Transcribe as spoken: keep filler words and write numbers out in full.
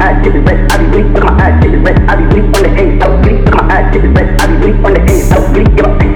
eyes, shit is red. I be bleak, look at my eyes, shit is red. I be bleak on the A, so bleak, look at my eyes, shit is red. I be bleak on the A, so bleak, give up.